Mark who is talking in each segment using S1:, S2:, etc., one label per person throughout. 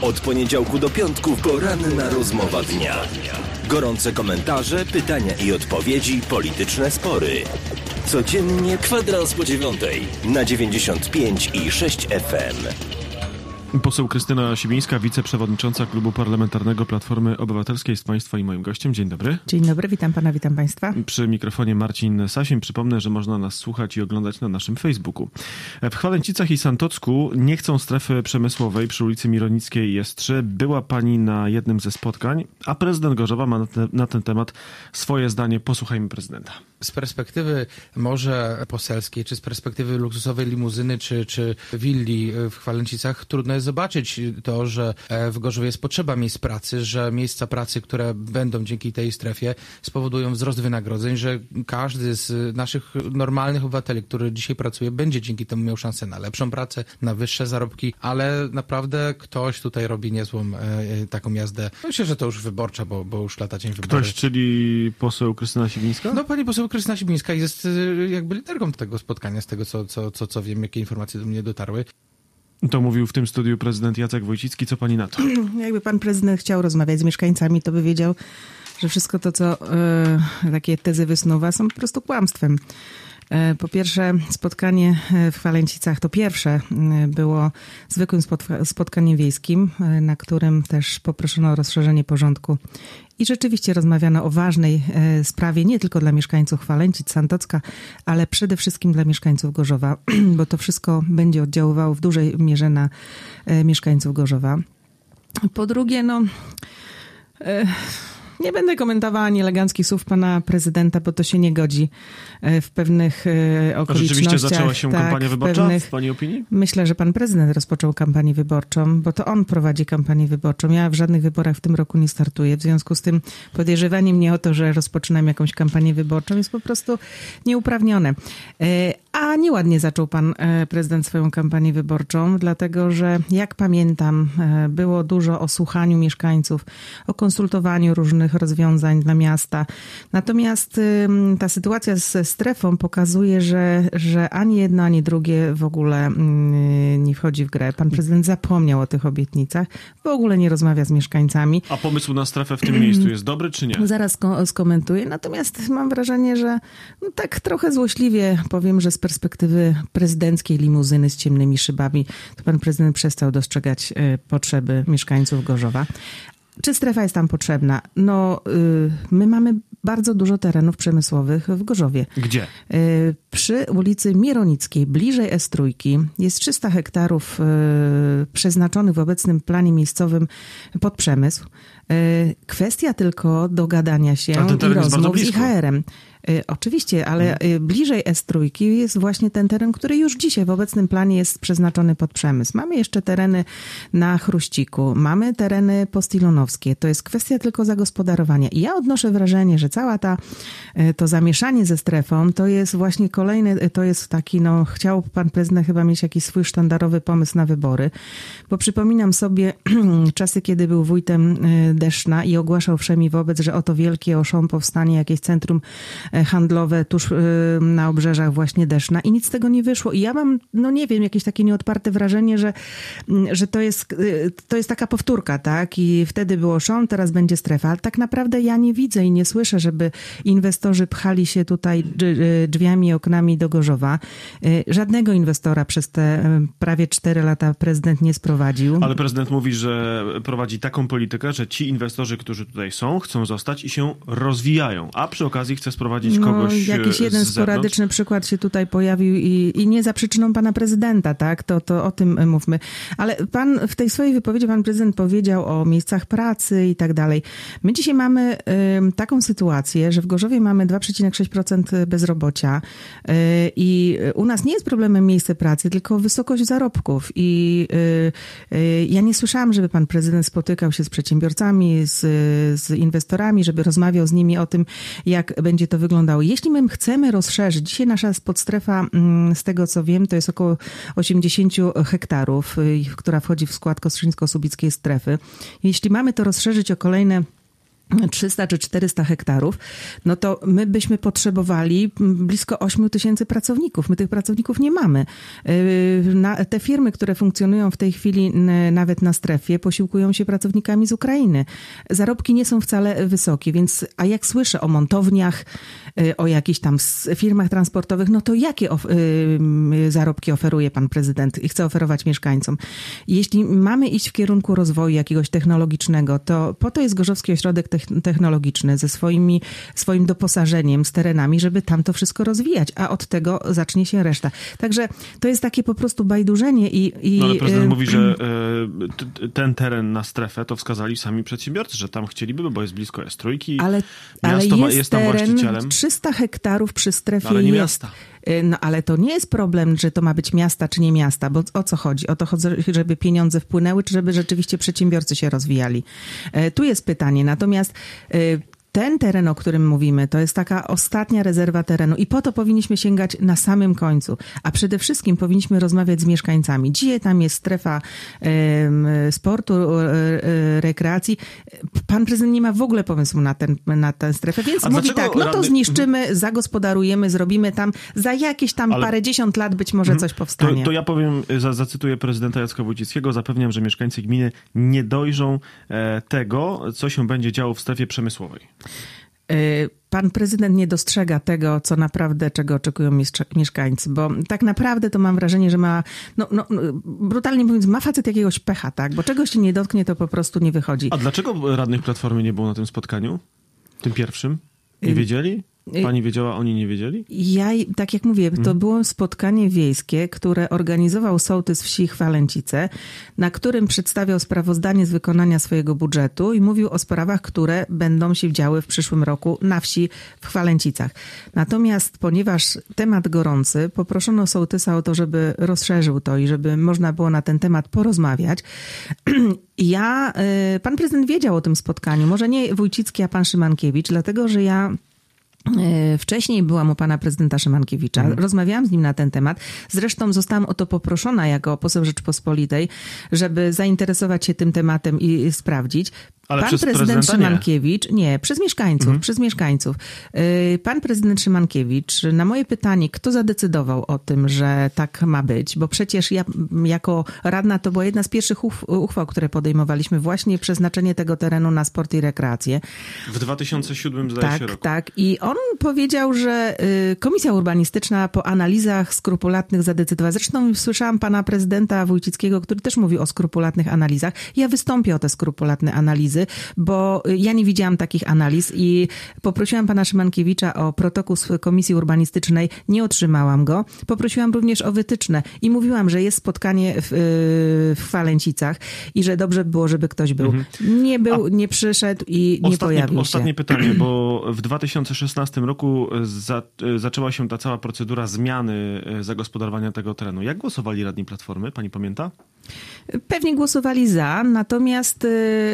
S1: Od poniedziałku do piątku poranna rozmowa dnia. Gorące komentarze, pytania i odpowiedzi, polityczne spory. Codziennie kwadrans po 9:00 na 95,6 FM.
S2: Poseł Krystyna Sibińska, wiceprzewodnicząca Klubu Parlamentarnego Platformy Obywatelskiej jest Państwa i moim gościem. Dzień dobry.
S3: Dzień dobry, witam pana, witam Państwa.
S2: Przy mikrofonie Marcin Sasin. Przypomnę, że można nas słuchać i oglądać na naszym Facebooku. W Chwalęcicach i Santocku nie chcą strefy przemysłowej przy ulicy Mironickiej jest 3. Była pani na jednym ze spotkań, a prezydent Gorzowa ma na ten temat swoje zdanie. Posłuchajmy prezydenta.
S4: Z perspektywy może poselskiej, czy z perspektywy luksusowej limuzyny, czy willi w Chwalęcicach, trudno jest zobaczyć to, że w Gorzowie jest potrzeba miejsc pracy, że miejsca pracy, które będą dzięki tej strefie, spowodują wzrost wynagrodzeń, że każdy z naszych normalnych obywateli, który dzisiaj pracuje, będzie dzięki temu miał szansę na lepszą pracę, na wyższe zarobki, ale naprawdę ktoś tutaj robi niezłą taką jazdę. Myślę, że to już wyborcza, bo już lata dzień wybory.
S2: Ktoś, czyli poseł Krystyna Sibińska?
S4: No pani poseł Krystyna Sibińska jest jakby liderką tego spotkania, z tego co wiem, jakie informacje do mnie dotarły.
S2: To mówił w tym studiu prezydent Jacek Wojcicki. Co pani na to?
S3: Jakby pan prezydent chciał rozmawiać z mieszkańcami, to by wiedział, że wszystko to, co takie tezy wysnuwa, są po prostu kłamstwem. Po pierwsze, spotkanie w Chwalęcicach to pierwsze było zwykłym spotkaniem wiejskim, na którym też poproszono o rozszerzenie porządku. I rzeczywiście rozmawiano o ważnej sprawie nie tylko dla mieszkańców Chwalęcic, Santocka, ale przede wszystkim dla mieszkańców Gorzowa, bo to wszystko będzie oddziaływało w dużej mierze na mieszkańców Gorzowa. Po drugie, nie będę komentowała nieeleganckich słów pana prezydenta, bo to się nie godzi w pewnych okolicznościach.
S2: A rzeczywiście zaczęła się kampania wyborcza w pani opinii?
S3: Myślę, że pan prezydent rozpoczął kampanię wyborczą, bo to on prowadzi kampanię wyborczą. Ja w żadnych wyborach w tym roku nie startuję. W związku z tym podejrzewanie mnie o to, że rozpoczynam jakąś kampanię wyborczą jest po prostu nieuprawnione. A nieładnie zaczął pan prezydent swoją kampanię wyborczą, dlatego że jak pamiętam, było dużo o słuchaniu mieszkańców, o konsultowaniu różnych rozwiązań dla miasta. Natomiast ta sytuacja ze strefą pokazuje, że ani jedno, ani drugie w ogóle nie wchodzi w grę. Pan prezydent zapomniał o tych obietnicach, w ogóle nie rozmawia z mieszkańcami.
S2: A pomysł na strefę w tym miejscu jest dobry, czy nie?
S3: Zaraz skomentuję. Natomiast mam wrażenie, że tak trochę złośliwie powiem, że z perspektywy prezydenckiej limuzyny z ciemnymi szybami, to pan prezydent przestał dostrzegać potrzeby mieszkańców Gorzowa. Czy strefa jest tam potrzebna? My mamy bardzo dużo terenów przemysłowych w Gorzowie.
S2: Gdzie?
S3: Przy ulicy Mironickiej, bliżej S3, jest 300 hektarów przeznaczonych w obecnym planie miejscowym pod przemysł. Kwestia tylko dogadania się i rozmów z IHR-em. Oczywiście, ale bliżej S3 jest właśnie ten teren, który już dzisiaj w obecnym planie jest przeznaczony pod przemysł. Mamy jeszcze tereny na Chruściku, mamy tereny postilonowskie. To jest kwestia tylko zagospodarowania. I ja odnoszę wrażenie, że cała to zamieszanie ze strefą to jest właśnie kolejny, to jest taki, chciał pan prezydent chyba mieć jakiś swój sztandarowy pomysł na wybory, bo przypominam sobie czasy, kiedy był wójtem Deszna i ogłaszał wszemi wobec, że oto wielkie Auchan powstanie, jakieś centrum handlowe tuż na obrzeżach właśnie Deszna i nic z tego nie wyszło. I ja mam, nie wiem, jakieś takie nieodparte wrażenie, że to jest taka powtórka, tak? I wtedy było Auchan, teraz będzie strefa. Ale tak naprawdę ja nie widzę i nie słyszę, żeby inwestorzy pchali się tutaj drzwiami i oknami do Gorzowa. Żadnego inwestora przez te prawie 4 lata prezydent nie sprowadził.
S2: Ale prezydent mówi, że prowadzi taką politykę, że ci inwestorzy, którzy tutaj są, chcą zostać i się rozwijają, a przy okazji chce sprowadzić kogoś
S3: jakiś jeden sporadyczny przykład się tutaj pojawił i nie za przyczyną pana prezydenta, tak? To o tym mówmy. Ale pan w tej swojej wypowiedzi, pan prezydent powiedział o miejscach pracy i tak dalej. My dzisiaj mamy taką sytuację, że w Gorzowie mamy 2,6% bezrobocia i u nas nie jest problemem miejsce pracy, tylko wysokość zarobków. I ja nie słyszałam, żeby pan prezydent spotykał się z przedsiębiorcami, z inwestorami, żeby rozmawiał z nimi o tym, jak będzie to wyglądało. Jeśli my chcemy rozszerzyć, dzisiaj nasza podstrefa, z tego co wiem, to jest około 80 hektarów, która wchodzi w skład Kostrzyńsko-Słubickiej strefy. Jeśli mamy to rozszerzyć o kolejne 300 czy 400 hektarów, no to my byśmy potrzebowali blisko 8 000 pracowników. My tych pracowników nie mamy. Te firmy, które funkcjonują w tej chwili nawet na strefie, posiłkują się pracownikami z Ukrainy. Zarobki nie są wcale wysokie, więc a jak słyszę o montowniach, o jakichś tam firmach transportowych, no to jakie zarobki oferuje pan prezydent i chce oferować mieszkańcom? Jeśli mamy iść w kierunku rozwoju jakiegoś technologicznego, to po to jest Gorzowski Ośrodek Technologiczny ze swoim doposażeniem, z terenami, żeby tam to wszystko rozwijać, a od tego zacznie się reszta. Także to jest takie po prostu bajdurzenie
S2: No ale prezydent mówi, że ten teren na strefę to wskazali sami przedsiębiorcy, że tam chcieliby, bo jest blisko S3.
S3: Ale jest
S2: tam
S3: teren
S2: właścicielem.
S3: 300 hektarów przy strefie
S2: Ale nie
S3: jest.
S2: miasta.
S3: No ale to nie jest problem, że to ma być miasta czy nie miasta, bo o co chodzi? O to chodzi, żeby pieniądze wpłynęły, czy żeby rzeczywiście przedsiębiorcy się rozwijali. Tu jest pytanie. Natomiast ten teren, o którym mówimy, to jest taka ostatnia rezerwa terenu i po to powinniśmy sięgać na samym końcu. A przede wszystkim powinniśmy rozmawiać z mieszkańcami. Dzisiaj tam jest strefa sportu, rekreacji. Pan prezydent nie ma w ogóle pomysłu na tę strefę, więc mówi tak, no to zniszczymy, zagospodarujemy, zrobimy tam za jakieś tam parędziesiąt lat być może coś powstanie.
S2: To ja powiem, zacytuję prezydenta Jacka Wójcickiego, zapewniam, że mieszkańcy gminy nie dojrzą tego, co się będzie działo w strefie przemysłowej.
S3: Pan prezydent nie dostrzega tego, co naprawdę, czego oczekują mieszkańcy, bo tak naprawdę to mam wrażenie, że ma, brutalnie mówiąc, ma facet jakiegoś pecha, tak? Bo czegoś się nie dotknie, to po prostu nie wychodzi.
S2: A dlaczego radnych Platformy nie było na tym spotkaniu? Tym pierwszym? Nie wiedzieli? Pani wiedziała, oni nie wiedzieli?
S3: Ja, tak jak mówię, to było spotkanie wiejskie, które organizował sołtys wsi Chwalęcice, na którym przedstawiał sprawozdanie z wykonania swojego budżetu i mówił o sprawach, które będą się działy w przyszłym roku na wsi w Chwalęcicach. Natomiast ponieważ temat gorący, poproszono sołtysa o to, żeby rozszerzył to i żeby można było na ten temat porozmawiać. Pan prezydent wiedział o tym spotkaniu, może nie Wójcicki, a pan Szymankiewicz, dlatego że ja wcześniej byłam u pana prezydenta Szymankiewicza, rozmawiałam z nim na ten temat. Zresztą zostałam o to poproszona jako poseł Rzeczypospolitej, żeby zainteresować się tym tematem i sprawdzić.
S2: Ale
S3: Pan
S2: przez
S3: prezydent Szymankiewicz,
S2: nie,
S3: przez mieszkańców. Pan prezydent Szymankiewicz na moje pytanie, kto zadecydował o tym, że tak ma być, bo przecież ja jako radna to była jedna z pierwszych uchwał, które podejmowaliśmy, właśnie przeznaczenie tego terenu na sport i rekreację.
S2: W 2007 zdaje się roku.
S3: Tak. I on powiedział, że Komisja Urbanistyczna po analizach skrupulatnych zadecydowała. Zresztą słyszałam pana prezydenta Wójcickiego, który też mówił o skrupulatnych analizach. Ja wystąpię o te skrupulatne analizy, bo ja nie widziałam takich analiz i poprosiłam pana Szymankiewicza o protokół z Komisji Urbanistycznej. Nie otrzymałam go. Poprosiłam również o wytyczne i mówiłam, że jest spotkanie w Chwalęcicach i że dobrze by było, żeby ktoś był. Nie był, nie przyszedł i nie pojawił się.
S2: Ostatnie pytanie, bo w 2016 roku zaczęła się ta cała procedura zmiany zagospodarowania tego terenu. Jak głosowali radni Platformy? Pani pamięta?
S3: Pewnie głosowali za, natomiast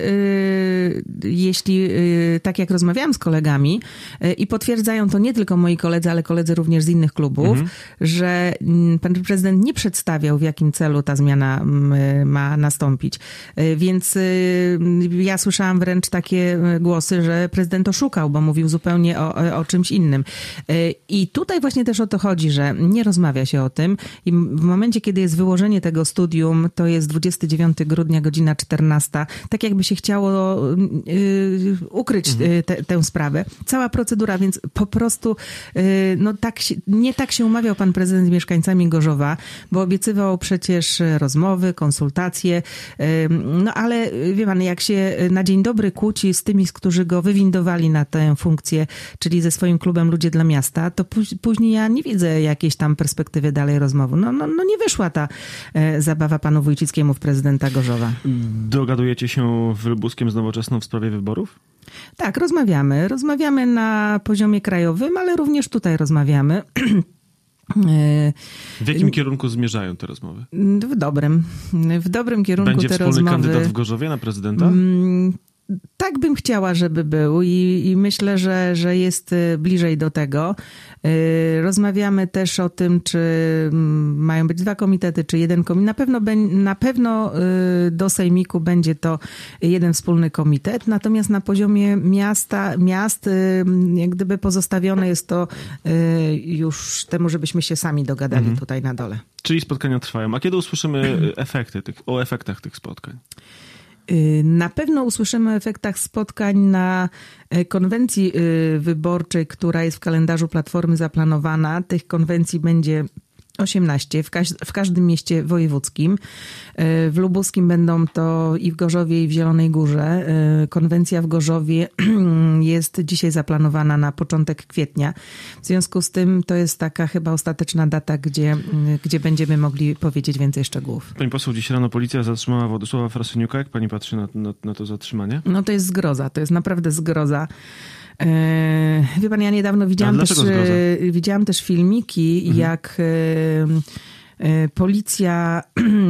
S3: jeśli, tak jak rozmawiałam z kolegami i potwierdzają to nie tylko moi koledzy, ale koledzy również z innych klubów, że pan prezydent nie przedstawiał, w jakim celu ta zmiana ma nastąpić. Więc ja słyszałam wręcz takie głosy, że prezydent oszukał, bo mówił zupełnie o czymś innym. I tutaj właśnie też o to chodzi, że nie rozmawia się o tym i w momencie, kiedy jest wyłożenie tego studium, to jest 29 grudnia, godzina 14, tak jakby się chciało ukryć tę sprawę. Cała procedura, więc po prostu nie tak się umawiał pan prezydent z mieszkańcami Gorzowa, bo obiecywał przecież rozmowy, konsultacje, ale wie pan, jak się na dzień dobry kłóci z tymi, którzy go wywindowali na tę funkcję, czyli ze swoim klubem Ludzie dla Miasta, to później ja nie widzę jakiejś tam perspektywy dalej rozmowy. Nie wyszła ta zabawa panu Wójcickiemu w prezydenta Gorzowa.
S2: Dogadujecie się w Lubuskiem z Nowoczesną w sprawie wyborów?
S3: Tak, rozmawiamy. Rozmawiamy na poziomie krajowym, ale również tutaj rozmawiamy.
S2: W jakim kierunku zmierzają te rozmowy?
S3: W dobrym kierunku
S2: Będzie
S3: te
S2: wspólny
S3: rozmowy.
S2: Kandydat w Gorzowie na prezydenta?
S3: Tak bym chciała, żeby był i myślę, że jest bliżej do tego. Rozmawiamy też o tym, czy mają być 2 komitety, czy 1 komitet. Na pewno do sejmiku będzie to 1 wspólny komitet, natomiast na poziomie miast jak gdyby pozostawione jest to już temu, żebyśmy się sami dogadali tutaj na dole.
S2: Czyli spotkania trwają. A kiedy usłyszymy o efektach tych spotkań?
S3: Na pewno usłyszymy o efektach spotkań na konwencji wyborczej, która jest w kalendarzu Platformy zaplanowana. Tych konwencji będzie 18 w każdym mieście wojewódzkim. W Lubuskim będą to i w Gorzowie, i w Zielonej Górze. Konwencja w Gorzowie jest dzisiaj zaplanowana na początek kwietnia. W związku z tym to jest taka chyba ostateczna data, gdzie będziemy mogli powiedzieć więcej szczegółów.
S2: Pani poseł, dziś rano policja zatrzymała Władysława Frasyniuka. Jak pani patrzy na to zatrzymanie?
S3: No to jest zgroza, to jest naprawdę zgroza. Wie pan, ja niedawno widziałam też filmiki, jak policja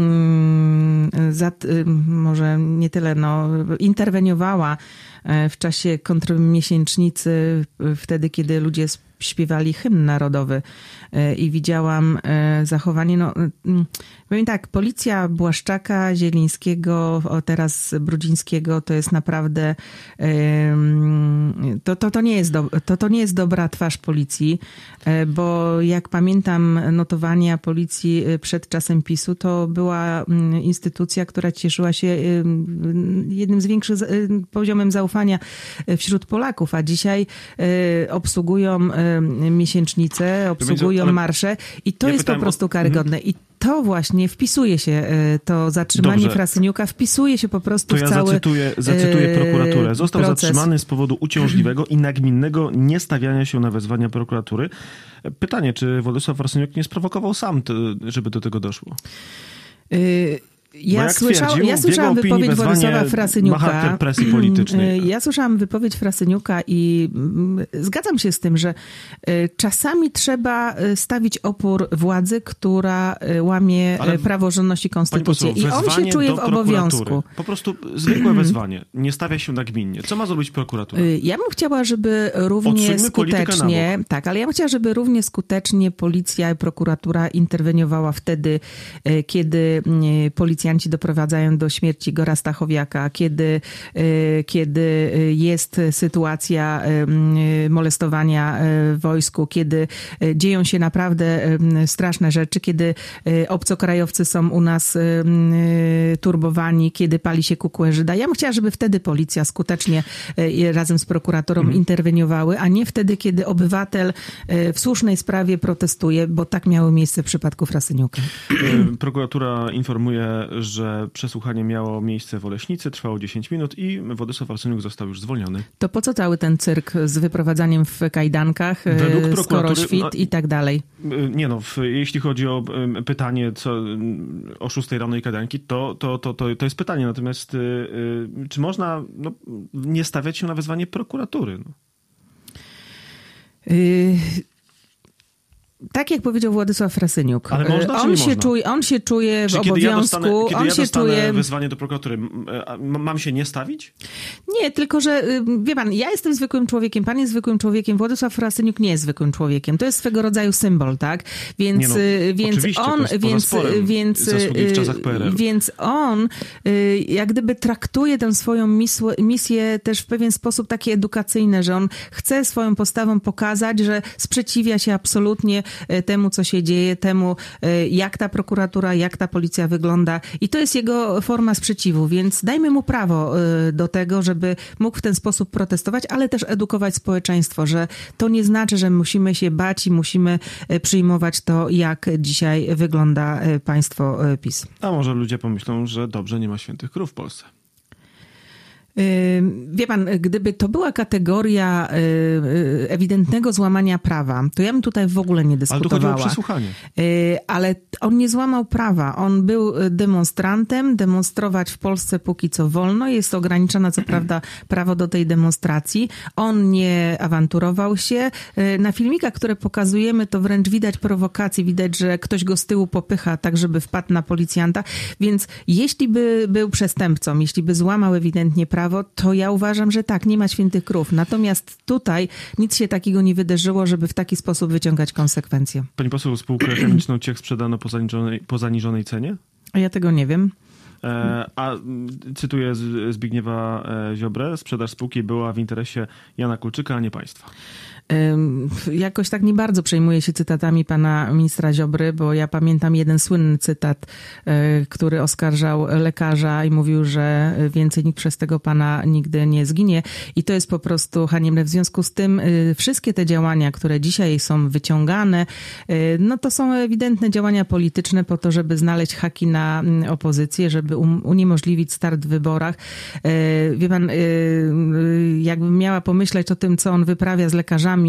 S3: może nie tyle, interweniowała w czasie kontrmiesięcznicy, wtedy, kiedy ludzie śpiewali hymn narodowy i widziałam zachowanie, powiem tak, policja Błaszczaka, Zielińskiego, teraz Brudzińskiego, to jest naprawdę, to nie jest dobra twarz policji, bo jak pamiętam notowania policji przed czasem PiS-u, to była instytucja, która cieszyła się jednym z większych poziomem zaufania wśród Polaków, a dzisiaj obsługują miesięcznice, obsługują marsze i to jest po prostu karygodne. I to właśnie wpisuje się, to zatrzymanie Frasyniuka wpisuje się po prostu w cały
S2: zacytuję prokuraturę. Został
S3: proces.
S2: zatrzymany z powodu uciążliwego i nagminnego niestawiania się na wezwania prokuratury. Pytanie, czy Frasyniuk nie sprowokował sam, żeby do tego doszło?
S3: Ja słyszałam wypowiedź Władysława Frasyniuka.
S2: Ma charakter presji politycznej.
S3: Ja słyszałam wypowiedź Frasyniuka i zgadzam się z tym, że czasami trzeba stawić opór władzy, która łamie praworządność i konstytucję. I on się czuje w obowiązku.
S2: Po prostu zwykłe wezwanie. Nie stawia się nagminnie. Co ma zrobić prokuratura?
S3: Ja bym chciała, żeby równie skutecznie... Tak, ale ja bym chciała, żeby równie skutecznie policja i prokuratura interweniowała wtedy, kiedy policjanci doprowadzają do śmierci Igora Stachowiaka, kiedy jest sytuacja molestowania w wojsku, kiedy dzieją się naprawdę straszne rzeczy, kiedy obcokrajowcy są u nas turbowani, kiedy pali się kukłę Żyda. Ja bym chciała, żeby wtedy policja skutecznie razem z prokuratorą interweniowały, a nie wtedy, kiedy obywatel w słusznej sprawie protestuje, bo tak miało miejsce w przypadku Frasyniuka.
S2: Prokuratura informuje, że przesłuchanie miało miejsce w Oleśnicy, trwało 10 minut i Władysław Frasyniuk został już zwolniony.
S3: To po co cały ten cyrk z wyprowadzaniem w kajdankach, skoro świt i tak dalej?
S2: Nie jeśli chodzi o pytanie o 6 rano i kajdanki, to jest pytanie. Natomiast czy można nie stawiać się na wezwanie prokuratury?
S3: Tak jak powiedział Władysław Frasyniuk.
S2: Ale można,
S3: on się czuje w obowiązku.
S2: Kiedy ja dostanę wezwanie do prokuratury, mam się nie stawić?
S3: Nie, tylko że wie pan, ja jestem zwykłym człowiekiem, pan jest zwykłym człowiekiem, Władysław Frasyniuk nie jest zwykłym człowiekiem. To jest swego rodzaju symbol, tak? Więc on jak gdyby traktuje tę swoją misję też w pewien sposób taki edukacyjny, że on chce swoją postawą pokazać, że sprzeciwia się absolutnie temu, co się dzieje, temu, jak ta prokuratura, jak ta policja wygląda. I to jest jego forma sprzeciwu, więc dajmy mu prawo do tego, żeby mógł w ten sposób protestować, ale też edukować społeczeństwo, że to nie znaczy, że musimy się bać i musimy przyjmować to, jak dzisiaj wygląda państwo PiS.
S2: A może ludzie pomyślą, że dobrze, nie ma świętych krów w Polsce.
S3: Wie pan, gdyby to była kategoria ewidentnego złamania prawa, to ja bym tutaj w ogóle nie dyskutowała.
S2: Ale tu chodzi o przesłuchanie.
S3: Ale on nie złamał prawa. On był demonstrantem. Demonstrować w Polsce póki co wolno. Jest ograniczone, co prawda, prawo do tej demonstracji. On nie awanturował się. Na filmikach, które pokazujemy, to wręcz widać prowokację. Widać, że ktoś go z tyłu popycha, tak żeby wpadł na policjanta. Więc jeśli by był przestępcą, jeśli by złamał ewidentnie prawo, prawo, to ja uważam, że tak, nie ma świętych krów. Natomiast tutaj nic się takiego nie wydarzyło, żeby w taki sposób wyciągać konsekwencje.
S2: Pani poseł, spółkę chemiczną Ciech sprzedano po zaniżonej cenie?
S3: A ja tego nie wiem.
S2: A cytuję Zbigniewa Ziobrę, sprzedaż spółki była w interesie Jana Kulczyka, a nie państwa.
S3: Jakoś tak nie bardzo przejmuję się cytatami pana ministra Ziobry, bo ja pamiętam jeden słynny cytat, który oskarżał lekarza i mówił, że więcej nikt przez tego pana nigdy nie zginie i to jest po prostu haniebne. W związku z tym wszystkie te działania, które dzisiaj są wyciągane, no to są ewidentne działania polityczne po to, żeby znaleźć haki na opozycję, żeby uniemożliwić start w wyborach. Wie pan, jakbym miała pomyśleć o tym, co on wyprawia z lekarzami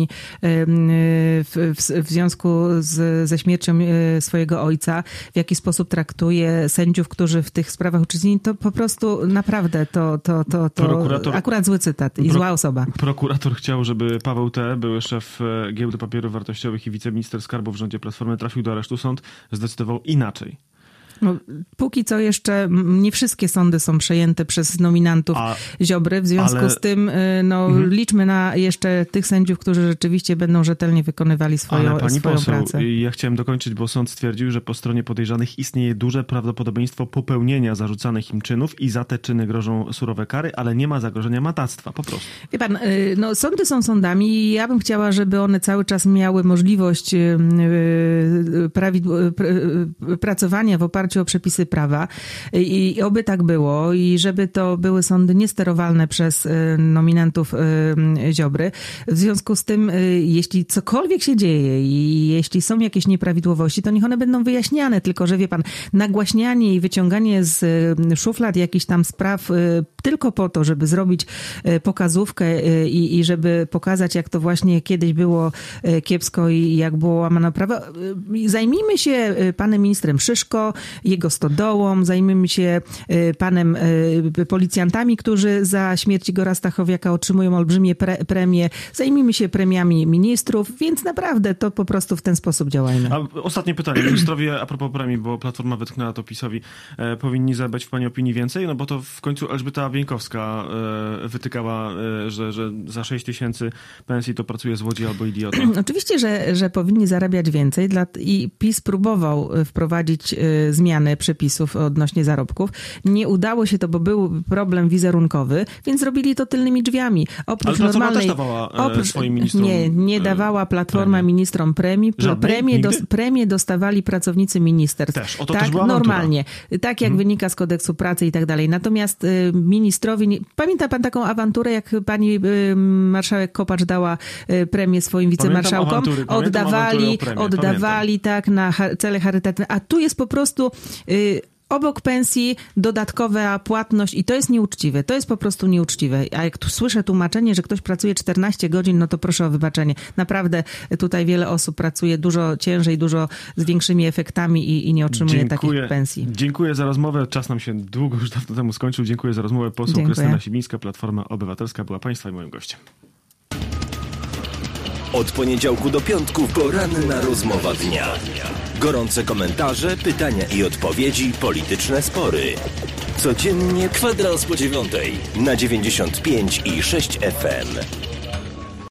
S3: w związku ze śmiercią swojego ojca, w jaki sposób traktuje sędziów, którzy w tych sprawach uczestniczyli, to po prostu naprawdę to akurat zły cytat i zła osoba.
S2: Prokurator chciał, żeby Paweł T., były szef Giełdy Papierów Wartościowych i wiceminister skarbu w rządzie Platformy, trafił do aresztu. Sąd zdecydował inaczej.
S3: No, póki co jeszcze nie wszystkie sądy są przejęte przez nominantów Ziobry, w związku z tym liczmy na jeszcze tych sędziów, którzy rzeczywiście będą rzetelnie wykonywali swoją pracę.
S2: Ja chciałem dokończyć, bo sąd stwierdził, że po stronie podejrzanych istnieje duże prawdopodobieństwo popełnienia zarzucanych im czynów i za te czyny grożą surowe kary, ale nie ma zagrożenia matactwa, po prostu.
S3: Wie pan, sądy są sądami i ja bym chciała, żeby one cały czas miały możliwość pracowania w oparciu o przepisy prawa i oby tak było i żeby to były sądy niesterowalne przez nominantów Ziobry. W związku z tym, jeśli cokolwiek się dzieje i jeśli są jakieś nieprawidłowości, to niech one będą wyjaśniane, tylko że wie pan, nagłaśnianie i wyciąganie z szuflad jakichś tam spraw tylko po to, żeby zrobić pokazówkę i żeby pokazać, jak to właśnie kiedyś było kiepsko i jak było łamane prawo. Zajmijmy się panem ministrem Szyszko, jego stodołą, zajmijmy się panem policjantami, którzy za śmierć Igora Stachowiaka otrzymują olbrzymie premie, zajmijmy się premiami ministrów, więc naprawdę to po prostu w ten sposób działajmy.
S2: A ostatnie pytanie. Ministrowie, a propos premii, bo Platforma wytknęła to PiS-owi, powinni zarabiać w pani opinii więcej? No bo to w końcu Elżbieta Bieńkowska wytykała, że za 6 000 pensji to pracuje złodziej albo idiota.
S3: Oczywiście, że powinni zarabiać więcej i PiS próbował wprowadzić zmiany przepisów odnośnie zarobków. Nie udało się to, bo był problem wizerunkowy, więc zrobili to tylnymi drzwiami.
S2: Oprócz normalnej... też dawała swoim ministrom...
S3: Nie dawała Platforma ministrom premii. Premie dostawali pracownicy ministerstw.
S2: Też, o to
S3: tak,
S2: też była
S3: normalnie. Awantura. Tak jak wynika z kodeksu pracy i tak dalej. Natomiast ministrowie... Pamięta pan taką awanturę, jak pani marszałek Kopacz dała premię swoim wicemarszałkom? Oddawali tak na cele charytatywne. A tu jest po prostu obok pensji dodatkowa płatność i to jest nieuczciwe. To jest po prostu nieuczciwe. A jak tu słyszę tłumaczenie, że ktoś pracuje 14 godzin, no to proszę o wybaczenie. Naprawdę tutaj wiele osób pracuje dużo ciężej, dużo z większymi efektami i nie otrzymuje takich pensji.
S2: Dziękuję za rozmowę. Czas nam się długo już dawno temu skończył. Dziękuję za rozmowę. Poseł Krystyna Sibińska, Platforma Obywatelska była państwa i moim gościem.
S1: Od poniedziałku do piątku poranna rozmowa dnia. Gorące komentarze, pytania i odpowiedzi, polityczne spory. Codziennie kwadrans po 9 na 95,6 FM.